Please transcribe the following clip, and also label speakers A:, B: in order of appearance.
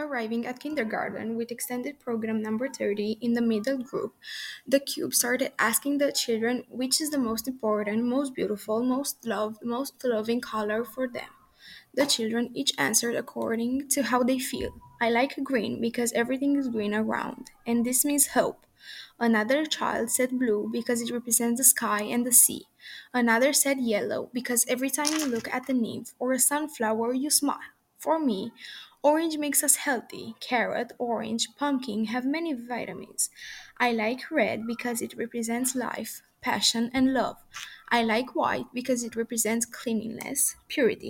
A: Arriving at kindergarten with extended program number 30 in the middle group, the cube started asking the children which is the most important, most beautiful, most loved, most loving color for them. The children each answered according to how they feel. I like green because everything is green around, and this means hope. Another child said blue because it represents the sky and the sea. Another said yellow because every time you look at the nymph or a sunflower, you smile. For me, orange makes us healthy. Carrot, orange, pumpkin have many vitamins. I like red because it represents life, passion, and love. I like white because it represents cleanliness, purity.